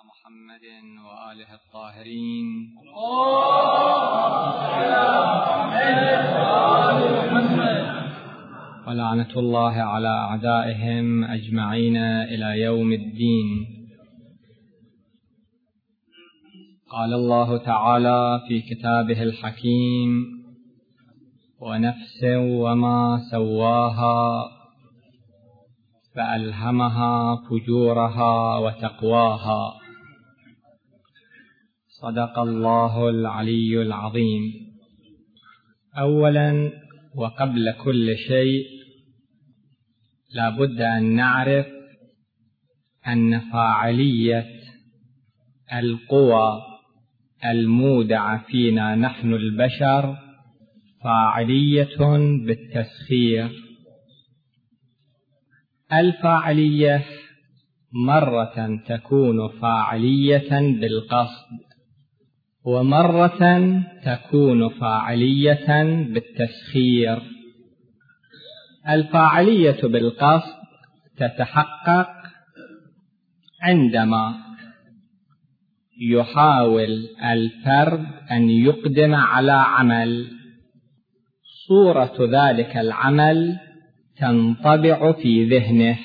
محمد وآله الطاهرين ولعنة الله على أعدائهم أجمعين إلى يوم الدين. قال الله تعالى في كتابه الحكيم: ونفس وما سواها فألهمها فجورها وتقواها. صدق الله العلي العظيم. أولا وقبل كل شيء لا بد أن نعرف أن فاعلية القوى المودعة فينا نحن البشر فاعلية بالتسخير. الفاعلية مرة تكون فاعلية بالقصد، ومرة تكون فاعلية بالتسخير. الفاعلية بالقصد تتحقق عندما يحاول الفرد أن يقدم على عمل، صورة ذلك العمل تنطبع في ذهنه،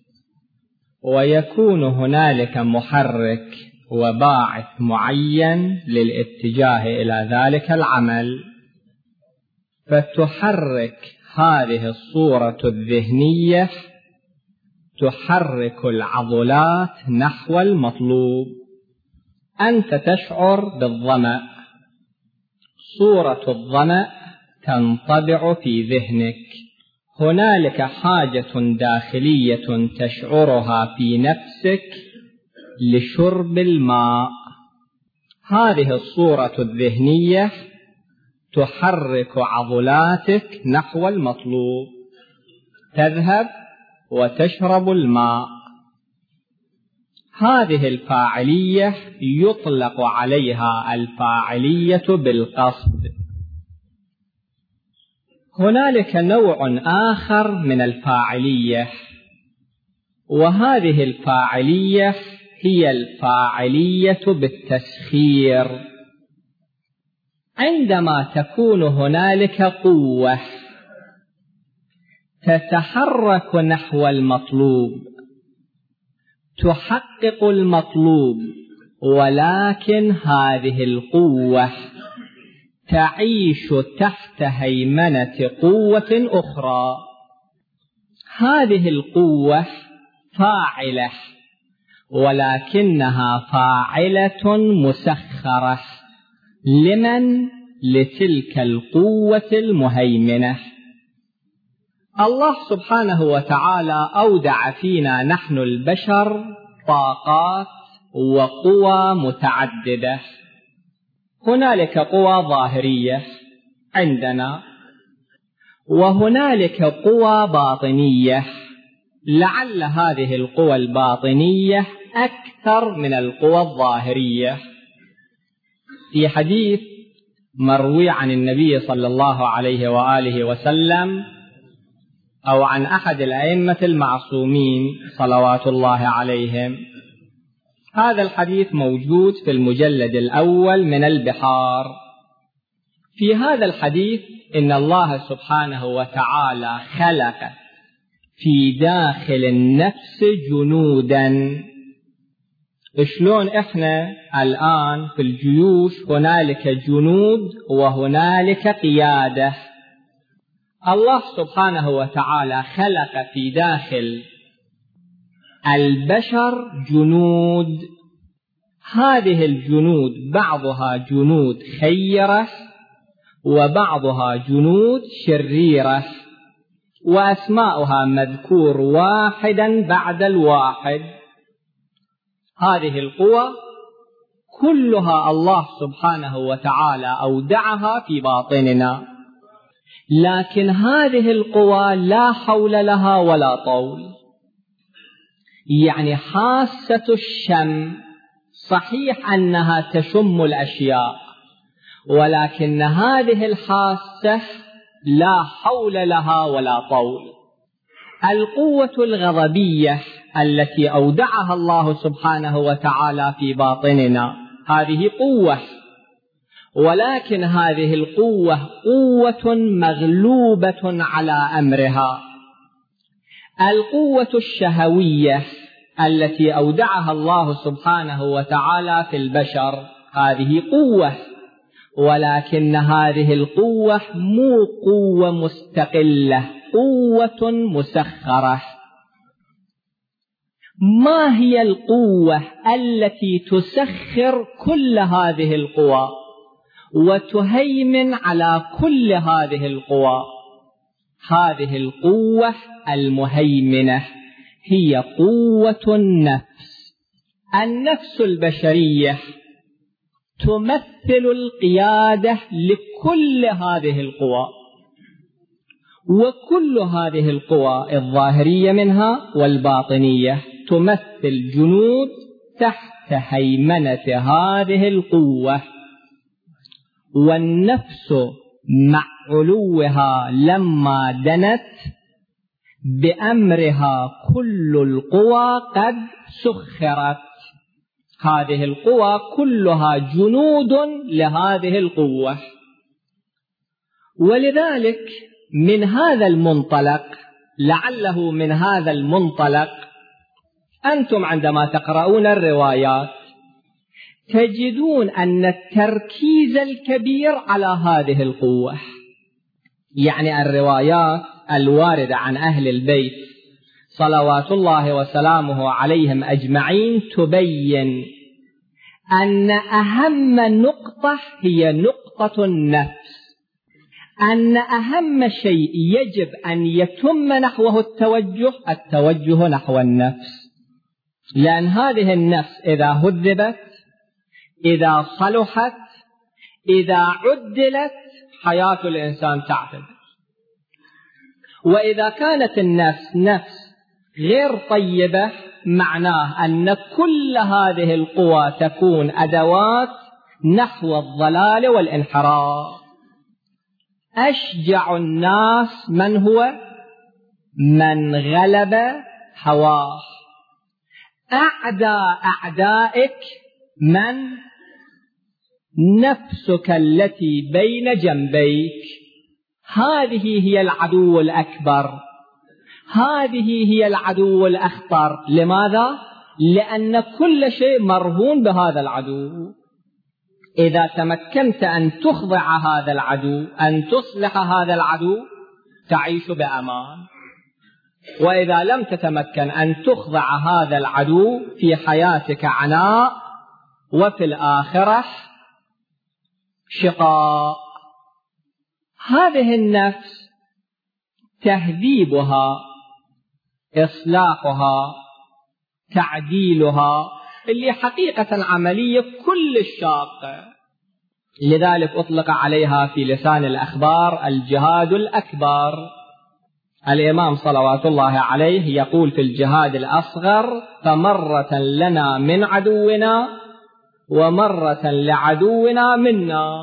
ويكون هنالك محرك وباعث معين للاتجاه إلى ذلك العمل، فتحرك هذه الصورة الذهنية تحرك العضلات نحو المطلوب. أنت تشعر بالظمأ، صورة الظمأ تنطبع في ذهنك. هنالك حاجة داخلية تشعرها في نفسك لشرب الماء. هذه الصورة الذهنية تحرك عضلاتك نحو المطلوب، تذهب وتشرب الماء. هذه الفاعلية يطلق عليها الفاعلية بالقصد. هنالك نوع آخر من الفاعلية، وهذه الفاعلية هي الفاعلية بالتسخير. عندما تكون هنالك قوة تتحرك نحو المطلوب، تحقق المطلوب، ولكن هذه القوة تعيش تحت هيمنة قوة أخرى. هذه القوة فاعلة، ولكنها فاعلة مسخرة. لمن؟ لتلك القوة المهيمنة. الله سبحانه وتعالى أودع فينا نحن البشر طاقات وقوى متعددة. هنالك قوى ظاهرية عندنا، وهنالك قوى باطنية. لعل هذه القوى الباطنية أكثر من القوى الظاهرية. في حديث مروي عن النبي صلى الله عليه وآله وسلم، أو عن أحد الأئمة المعصومين صلوات الله عليهم، هذا الحديث موجود في المجلد الأول من البحار. في هذا الحديث إن الله سبحانه وتعالى خلق في داخل النفس جنودا. شلون إحنا الآن في الجيوش هنالك جنود وهنالك قيادة. الله سبحانه وتعالى خلق في داخل البشر جنود. هذه الجنود بعضها جنود خيرة وبعضها جنود شريرة، وأسماؤها مذكور واحدا بعد الواحد. هذه القوى كلها الله سبحانه وتعالى أودعها في باطننا، لكن هذه القوى لا حول لها ولا طول. يعني حاسة الشم صحيح أنها تشم الأشياء، ولكن هذه الحاسة لا حول لها ولا طول. القوة الغضبية التي أودعها الله سبحانه وتعالى في باطننا هذه قوة، ولكن هذه القوة قوة مغلوبة على أمرها. القوة الشهوية التي أودعها الله سبحانه وتعالى في البشر هذه قوة، ولكن هذه القوة مو قوة مستقلة، قوة مسخرة. ما هي القوة التي تسخر كل هذه القوى وتهيمن على كل هذه القوى؟ هذه القوة المهيمنة هي قوة النفس. النفس البشرية تمثل القيادة لكل هذه القوى، وكل هذه القوى الظاهرية منها والباطنية تمثل جنود تحت هيمنة هذه القوة. والنفس مع علوها لما دنت بأمرها كل القوى قد سخرت. هذه القوى كلها جنود لهذه القوة. ولذلك من هذا المنطلق، لعله من هذا المنطلق أنتم عندما تقرؤون الروايات تجدون أن التركيز الكبير على هذه القوة. يعني الروايات الواردة عن أهل البيت صلوات الله وسلامه عليهم أجمعين تبين أن أهم نقطة هي نقطة النفس، أن أهم شيء يجب أن يتم نحوه التوجه نحو النفس. لأن هذه النفس إذا هذبت، إذا صلحت، إذا عدلت، حياة الإنسان تعتدل. وإذا كانت النفس نفس غير طيبة معناه أن كل هذه القوى تكون أدوات نحو الضلال والانحراف. أشجع الناس من هو؟ من غلب هواه. أعدائك من؟ نفسك التي بين جنبيك. هذه هي العدو الأكبر، هذه هي العدو الأخطر. لماذا؟ لأن كل شيء مرهون بهذا العدو. إذا تمكنت أن تخضع هذا العدو، أن تصلح هذا العدو، تعيش بأمان. وإذا لم تتمكن أن تخضع هذا العدو، في حياتك عناء، وفي الآخرة شقاء. هذه النفس تهذيبها، إصلاحها، تعديلها اللي حقيقة عملية كل الشاقة. لذلك أطلق عليها في لسان الأخبار الجهاد الأكبر. الإمام صلوات الله عليه يقول في الجهاد الأصغر: فمرة لنا من عدونا ومرة لعدونا منا.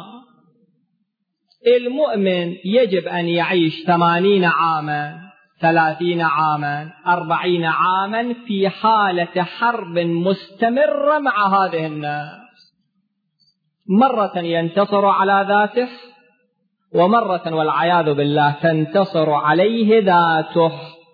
المؤمن يجب أن يعيش 80 عاما، 30 عاما، 40 عاما في حالة حرب مستمرة مع هذه النفس. مرة ينتصر على ذاته، ومرة والعياذ بالله تنتصر عليه ذاته.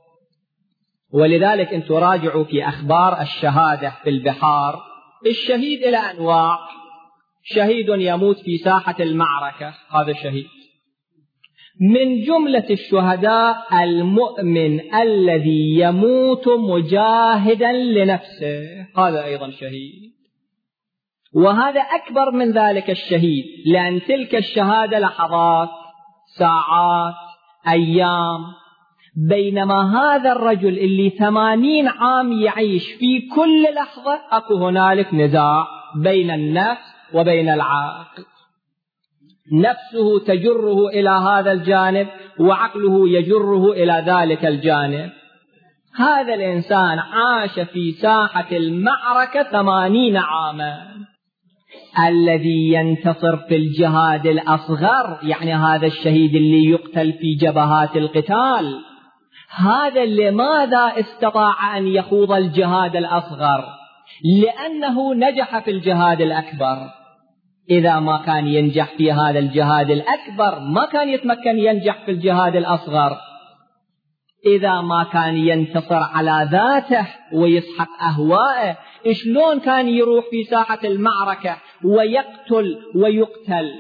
ولذلك أن تراجعوا في أخبار الشهادة في البحار، الشهيد إلى أنواع. شهيد يموت في ساحة المعركة، هذا شهيد. من جملة الشهداء المؤمن الذي يموت مجاهدا لنفسه، هذا أيضا شهيد. وهذا أكبر من ذلك الشهيد، لأن تلك الشهادة لحظات، ساعات، أيام. بينما هذا الرجل اللي 80 عام يعيش في كل لحظة أكو هنالك نزاع بين النفس وبين العقل. نفسه تجره إلى هذا الجانب، وعقله يجره إلى ذلك الجانب. هذا الإنسان عاش في ساحة المعركة 80 عاما. الذي ينتصر في الجهاد الأصغر، يعني هذا الشهيد اللي يقتل في جبهات القتال، هذا لماذا استطاع أن يخوض الجهاد الأصغر؟ لأنه نجح في الجهاد الأكبر. إذا ما كان ينجح في هذا الجهاد الأكبر ما كان يتمكن ينجح في الجهاد الأصغر. إذا ما كان ينتصر على ذاته ويسحق أهوائه، شلون كان يروح في ساحة المعركة ويقتل ويقتل؟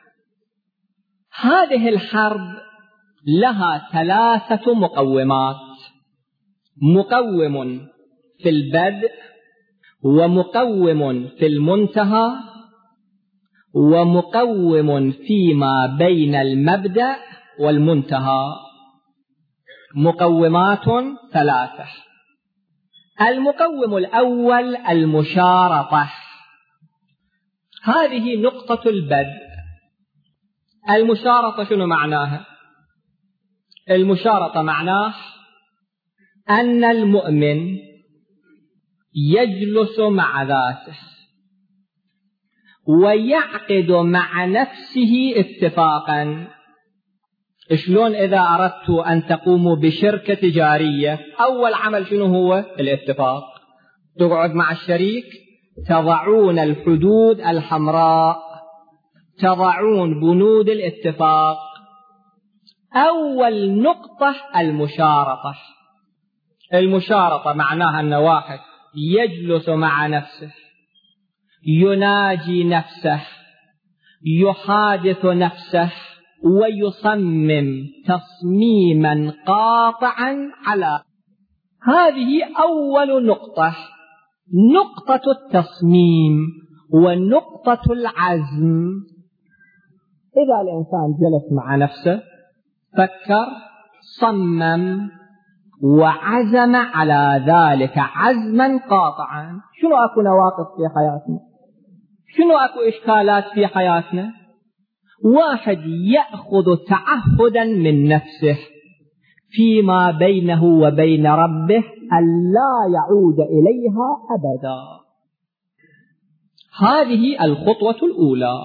هذه الحرب لها 3 مقومات: مقوم في البدء، ومقوم في المنتهى، ومقوم فيما بين المبدأ والمنتهى. مقومات 3. المقوم الأول المشارطة، هذه نقطة البدء. المشارطة شنو معناها؟ المشارطة معناه أن المؤمن يجلس مع ذاته ويعقد مع نفسه اتفاقا. شلون إذا أردت أن تقوموا بشركة تجارية، أول عمل شنو هو؟ الاتفاق. تقعد مع الشريك، تضعون الحدود الحمراء، تضعون بنود الاتفاق. أول نقطة المشارطة. المشارطة معناها أن واحد يجلس مع نفسه، يناجي نفسه، يحادث نفسه، ويصمم تصميما قاطعا على هذه أول نقطة، نقطة التصميم ونقطة العزم. إذا الإنسان جلس مع نفسه، فكر، صمم، وعزم على ذلك عزما قاطعا. شنو أكو نواقص في حياتنا؟ شنو أكو إشكالات في حياتنا؟ واحد يأخذ تعهدا من نفسه فيما بينه وبين ربه ألا يعود إليها أبدا. هذه الخطوة الأولى.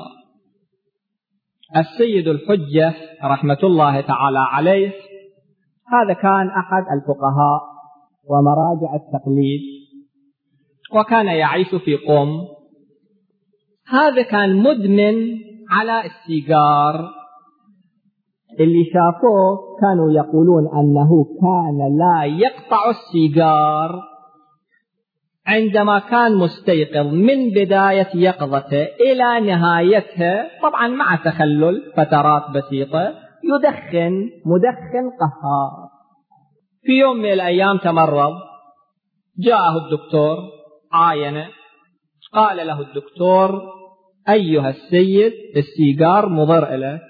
السيد الحجة رحمة الله تعالى عليه، هذا كان أحد الفقهاء ومراجع التقليد، وكان يعيش في قم. هذا كان مدمن على السيجار. اللي شافوه كانوا يقولون أنه كان لا يقطع السيجار عندما كان مستيقظ من بداية يقظته إلى نهايتها، طبعا مع تخلل فترات بسيطة، يدخن مدخن قهار. في يوم من الأيام تمرض، جاءه الدكتور عاينه، قال له الدكتور: أيها السيد، السيجار مضر لك.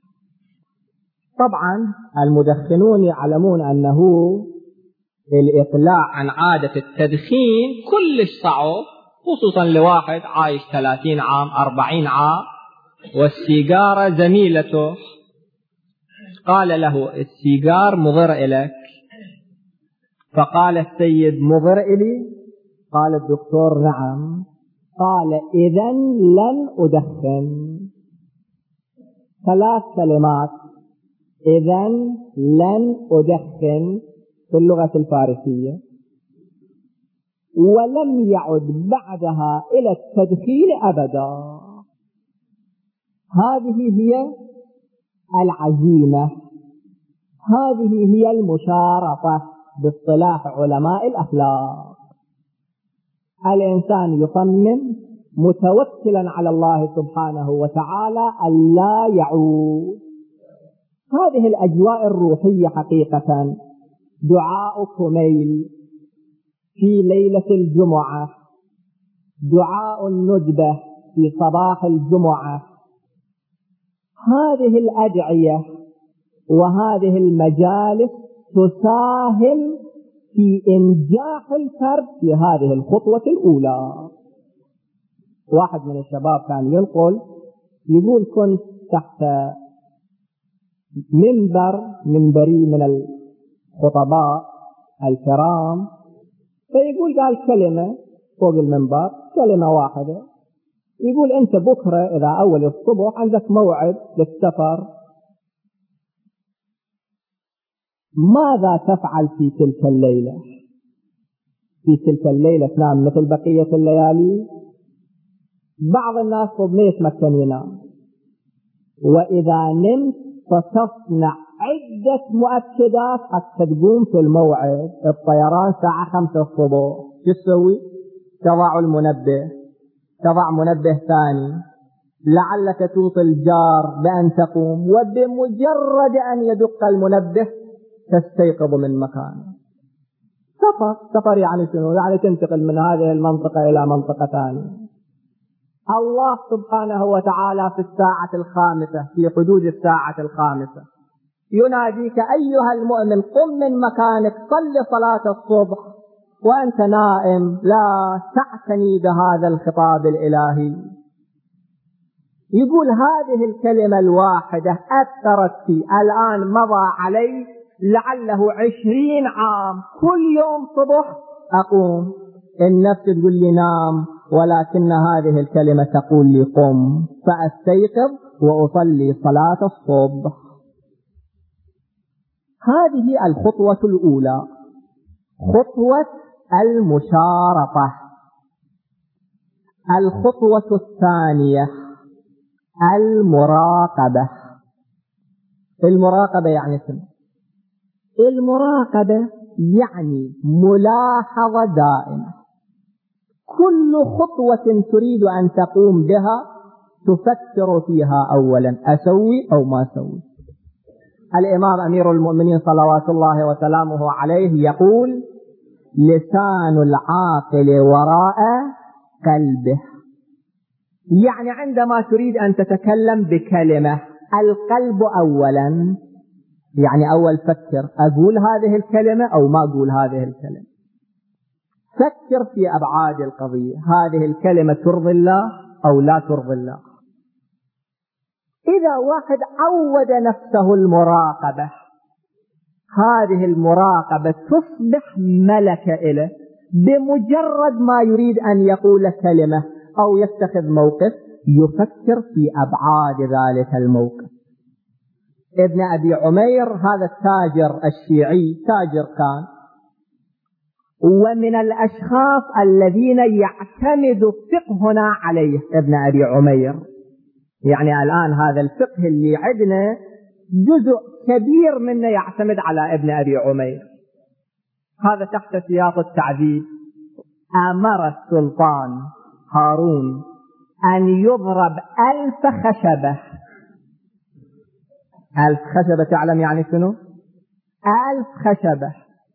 طبعا المدخنون يعلمون أنه الإقلاع عن عادة التدخين كلش صعب، خصوصا لواحد عايش 30 عام 40 عام والسيجارة زميلته. قال له: السيجار مضر لك. فقال السيد: مضر إلي؟ قال الدكتور: نعم. قال: إذن لن أدخن. 3 كلمات: إذن لن أدخن في اللغة الفارسية. ولم يعد بعدها إلى التدخين أبدا. هذه هي العزيمة، هذه هي المشارطة باصطلاح علماء الأخلاق. الإنسان يصمم متوكلا على الله سبحانه وتعالى ألا يعود. هذه الأجواء الروحية حقيقة. دعاء كميل في ليلة الجمعة، دعاء الندبة في صباح الجمعة، هذه الأدعية وهذه المجالس تساهم في إنجاح الفرد في هذه الخطوة الأولى. واحد من الشباب كان يقول كنت تحت منبري من الخطباء الكرام، فيقول قال كلمة فوق المنبر، كلمة واحدة، يقول: أنت بكرة إذا أول الصبح عندك موعد للسفر ماذا تفعل في تلك الليلة؟ في تلك الليلة تنام مثل بقية الليالي؟ بعض الناس ما يتمكن ينام، وإذا نمت فتصنع عدة مؤكدات حتى تقوم في الموعد. الطيران الساعة 5 الصبح، شو تسوي؟ تضع المنبه، تضع منبه ثاني لعلك توصي الجار بأن تقوم، وبمجرد أن يدق المنبه تستيقظ من مكانه. سفر يعني شنو؟ يعني تنتقل من هذه المنطقة إلى منطقة ثانية. الله سبحانه وتعالى في الساعة 5 في حدود الساعة 5 يناديك أيها المؤمن قم من مكانك، صل صلاة الصبح وأنت نائم، لا تعتني بهذا الخطاب الإلهي. يقول هذه الكلمة الواحدة أثرت فيه، الآن مضى علي لعله 20 عام كل يوم صبح أقوم، النفس تقول لي نام، ولكن هذه الكلمة تقول لي قم، فأستيقظ وأصلي صلاة الصبح. هذه الخطوة الأولى، خطوة المشارطة. الخطوة الثانية المراقبة. المراقبة يعني شنو؟ المراقبة يعني ملاحظة دائمة، كل خطوة تريد أن تقوم بها تفكر فيها أولا، أسوي أو ما أسوي. الإمام أمير المؤمنين صلوات الله وسلامه عليه يقول لسان العاقل وراء قلبه، يعني عندما تريد أن تتكلم بكلمة القلب أولا، يعني أول فكر أقول هذه الكلمة أو ما أقول هذه الكلمة. فكر في أبعاد القضية، هذه الكلمة ترضي الله أو لا ترضي الله. إذا واحد عود نفسه المراقبة، هذه المراقبة تصبح ملكة إله، بمجرد ما يريد أن يقول كلمة أو يتخذ موقف يفكر في أبعاد ذلك الموقف. ابن أبي عمير هذا التاجر الشيعي، تاجر كان، ومن الأشخاص الذين يعتمد فقهنا عليه ابن أبي عمير. يعني الآن هذا الفقه اللي عندنا جزء كبير منه يعتمد على ابن أبي عمير. هذا تحت سياق التعذيب. أمر السلطان هارون أن يضرب 1000 خشبة. 1000 خشبة تعلم يعني شنو؟ 1000 خشبة.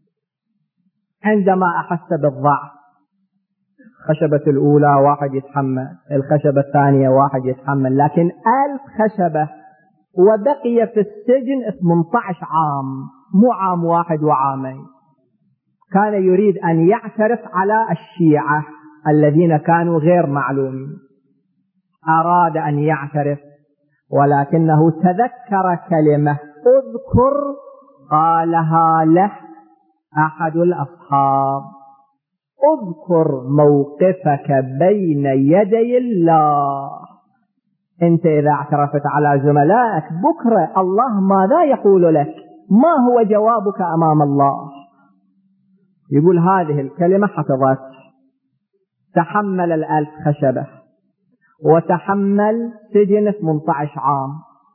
عندما أحس بالضعف، خشبة الأولى واحد يتحمل، الخشبة الثانية واحد يتحمل، لكن 1000 خشبة، وبقي في السجن 18 عام، مو عام واحد وعامين. كان يريد أن يعترف على الشيعة الذين كانوا غير معلومين، أراد أن يعترف، ولكنه تذكر كلمة اذكر قالها له أحد الأصحاب، اذكر موقفك بين يدي الله. أنت إذا اعترفت على زملائك بكرة الله ماذا يقول لك؟ ما هو جوابك أمام الله؟ يقول هذه الكلمة حفظت، تحمل 1000 خشبة، وتحمل سجن 18 عام،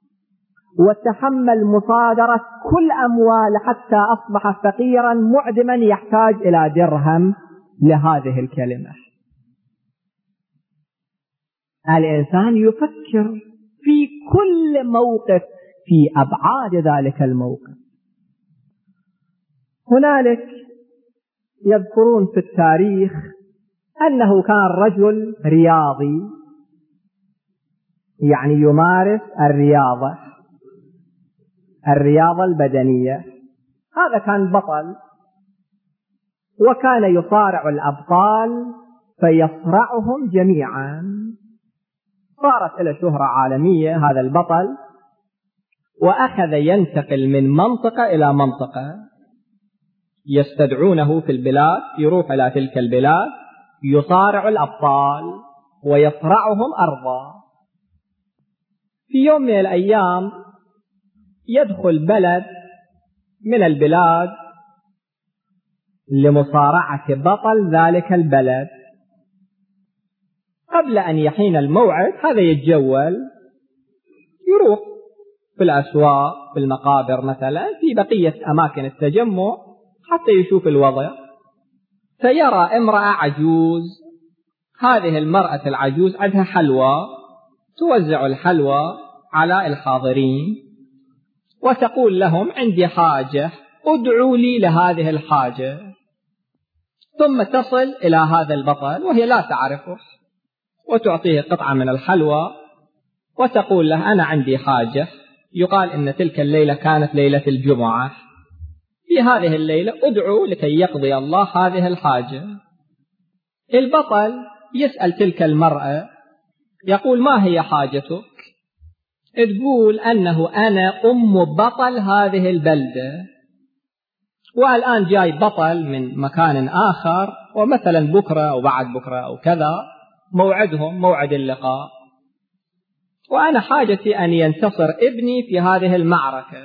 وتحمل مصادرة كل أموال حتى أصبح فقيرا معدما يحتاج إلى درهم لهذه الكلمة. الإنسان يفكر في كل موقف في أبعاد ذلك الموقف. هنالك يذكرون في التاريخ أنه كان رجل رياضي، يعني يمارس الرياضة البدنية. هذا كان بطل، وكان يصارع الأبطال فيصرعهم جميعا. صارت له شهرة عالمية هذا البطل، وأخذ ينتقل من منطقة إلى منطقة، يستدعونه في البلاد، يروح إلى تلك البلاد يصارع الأبطال ويصرعهم أرضا. في يوم من الأيام يدخل بلد من البلاد لمصارعة بطل ذلك البلد. قبل أن يحين الموعد هذا يتجول، يروح في الأسواق، في المقابر مثلا، في بقية أماكن التجمع حتى يشوف الوضع، فيرى امرأة عجوز. هذه المرأة العجوز عندها حلوى، توزع الحلوى على الحاضرين وتقول لهم عندي حاجة، ادعوا لي لهذه الحاجة. ثم تصل إلى هذا البطل وهي لا تعرفه، وتعطيه قطعة من الحلوى وتقول له أنا عندي حاجة. يقال إن تلك الليلة كانت ليلة الجمعة، في هذه الليلة ادعوا لكي يقضي الله هذه الحاجة. البطل يسأل تلك المرأة يقول ما هي حاجتك؟ تقول أنه أنا أم بطل هذه البلدة، والآن جاي بطل من مكان آخر، ومثلا بكرة أو بعد بكرة أو كذا موعدهم، موعد اللقاء، وأنا حاجتي أن ينتصر ابني في هذه المعركة،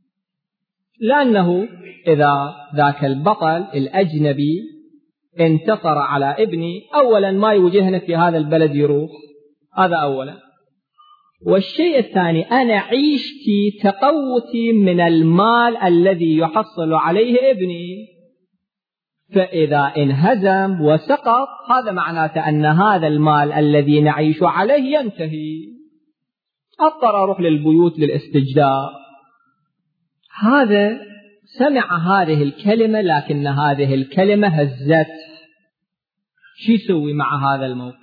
لأنه إذا ذاك البطل الأجنبي انتصر على ابني أولا ما يوجهنا في هذا البلد يروح، هذا أولا. والشيء الثاني أنا عيشتي تقوتي من المال الذي يحصل عليه ابني، فإذا انهزم وسقط هذا معناته أن هذا المال الذي نعيش عليه ينتهي، أضطر أروح للبيوت للاستجداء. هذا سمع هذه الكلمة، لكن هذه الكلمة هزت. شو يسوي مع هذا الموقف؟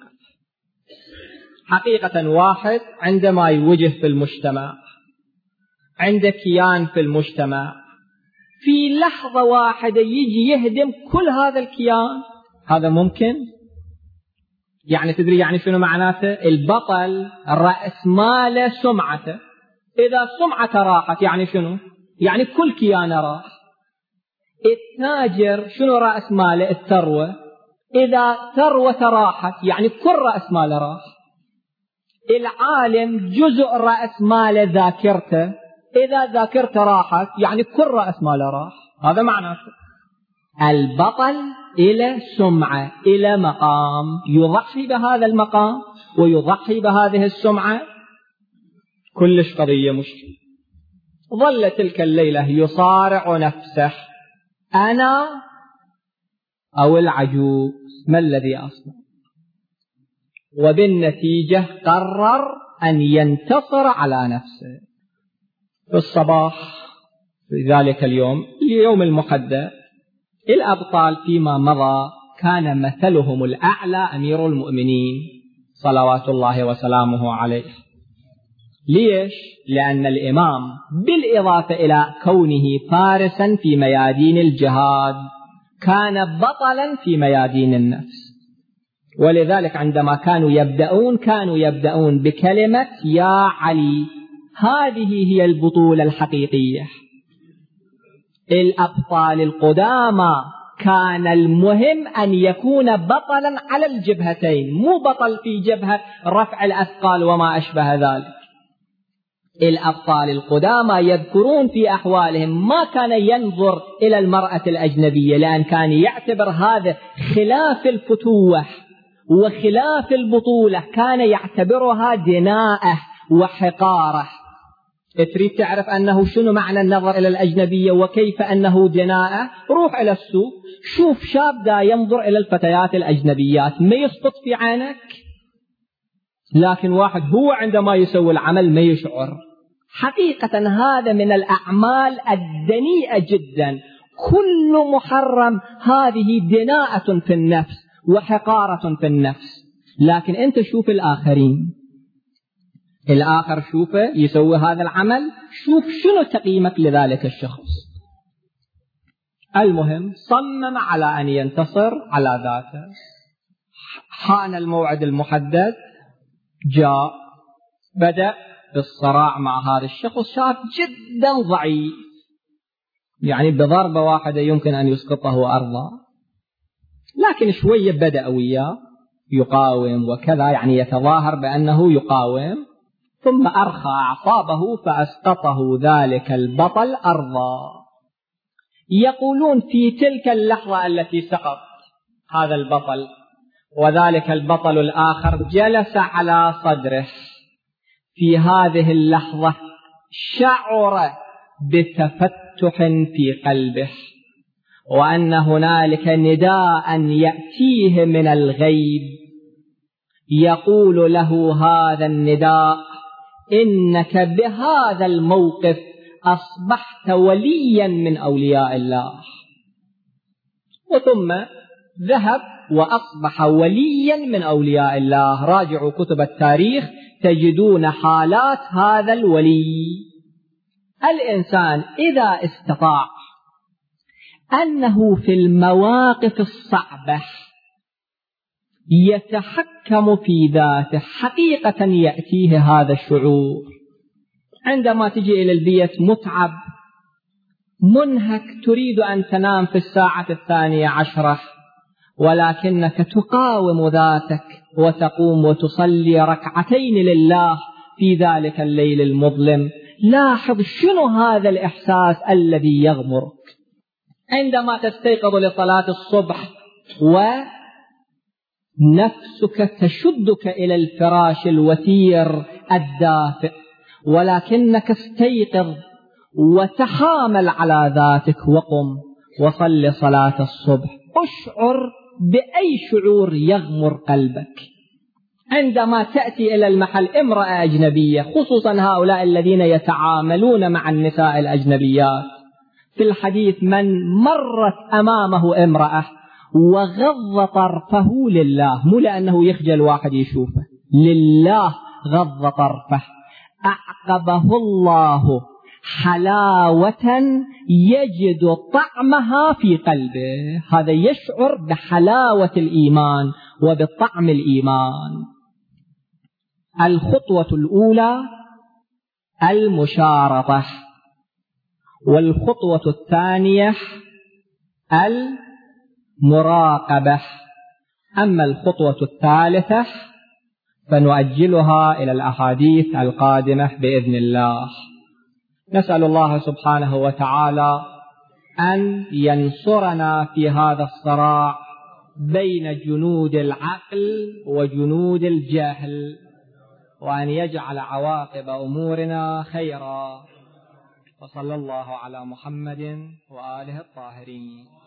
حقيقة واحد عندما يوجه في المجتمع، عنده كيان في المجتمع، في لحظة واحدة يجي يهدم كل هذا الكيان، هذا ممكن؟ يعني تدري يعني شنو معناته؟ البطل رأس ماله سمعته، إذا سمعته راحت يعني شنو؟ يعني كل كيانه راح. التاجر شنو رأس ماله؟ الثروة، إذا ثروة راحت يعني كل رأس ماله راح. العالم جزء رأس ماله ذاكرته، إذا ذاكرته راحت يعني كل رأس ماله راح. هذا معناته البطل إلى سمعة، إلى مقام، يضحي بهذا المقام ويضحي بهذه السمعة، كلش قضية مشكلة. ظل تلك الليلة يصارع نفسه، أنا أو العجوز، ما الذي أصنع؟ وبالنتيجة قرر أن ينتصر على نفسه. في الصباح في ذلك اليوم المحدد، الأبطال فيما مضى كان مثلهم الأعلى أمير المؤمنين صلوات الله وسلامه عليه. ليش؟ لأن الإمام بالإضافة إلى كونه فارسا في ميادين الجهاد كان بطلا في ميادين النفس، ولذلك عندما كانوا يبدأون بكلمة يا علي، هذه هي البطولة الحقيقية. الأبطال القدامى كان المهم أن يكون بطلا على الجبهتين، مو بطل في جبهة رفع الأثقال وما أشبه ذلك. الأبطال القدامى يذكرون في أحوالهم ما كان ينظر إلى المرأة الأجنبية، لأن كان يعتبر هذا خلاف الفتوة وخلاف البطولة، كان يعتبرها دناءة وحقارة. تريد تعرف أنه شنو معنى النظر إلى الأجنبية وكيف أنه دناءة؟ روح إلى السوق، شوف شاب دا ينظر إلى الفتيات الأجنبيات، ما يسقط في عينك؟ لكن واحد هو عندما يسوي العمل ما يشعر. حقيقة هذا من الأعمال الدنيئة جدا، كل محرم، هذه دناءة في النفس وحقارة في النفس. لكن أنت شوف الآخرين، الآخر شوفه يسوي هذا العمل، شوف شنو تقييمك لذلك الشخص. المهم صمم على أن ينتصر على ذاته. حان الموعد المحدد، جاء بدأ بالصراع مع هذا الشخص، شاب جدا ضعيف، يعني بضربة واحدة يمكن أن يسقطه أرضا، لكن شوية بدأ وياه يقاوم وكذا، يعني يتظاهر بأنه يقاوم، ثم أرخى أعصابه فأسقطه ذلك البطل أرضا. يقولون في تلك اللحظة التي سقط هذا البطل وذلك البطل الآخر جلس على صدره، في هذه اللحظة شعر بتفتح في قلبه، وأن هنالك نداء يأتيه من الغيب يقول له هذا النداء: إنك بهذا الموقف أصبحت وليا من أولياء الله. وثم ذهب وأصبح وليا من أولياء الله. راجعوا كتب التاريخ تجدون حالات هذا الولي. الإنسان إذا استطاع أنه في المواقف الصعبة يتحكم في ذاته، حقيقة يأتيه هذا الشعور. عندما تجي إلى البيت متعب منهك، تريد أن تنام في الساعة 12، ولكنك تقاوم ذاتك وتقوم وتصلي ركعتين لله في ذلك الليل المظلم. لاحظ شنو هذا الإحساس الذي يغمرك عندما تستيقظ لصلاة الصبح ونفسك تشدك إلى الفراش الوثير الدافئ، ولكنك استيقظ وتحامل على ذاتك وقم وصل صلاة الصبح. اشعر بأي شعور يغمر قلبك عندما تأتي إلى المحل امرأة أجنبية، خصوصا هؤلاء الذين يتعاملون مع النساء الأجنبيات. في الحديث من مرت أمامه امرأة وغض طرفه لله، مو لأنه يخجل واحد يشوفه، لله غض طرفه، أعقبه الله حلاوة يجد طعمها في قلبه. هذا يشعر بحلاوة الإيمان وبطعم الإيمان. الخطوة الأولى المشارطة، والخطوة الثانية المراقبة، أما الخطوة الثالثة فنؤجلها إلى الأحاديث القادمة بإذن الله. نسأل الله سبحانه وتعالى أن ينصرنا في هذا الصراع بين جنود العقل وجنود الجهل، وأن يجعل عواقب أمورنا خيرا. وصلى الله على محمد وآله الطاهرين.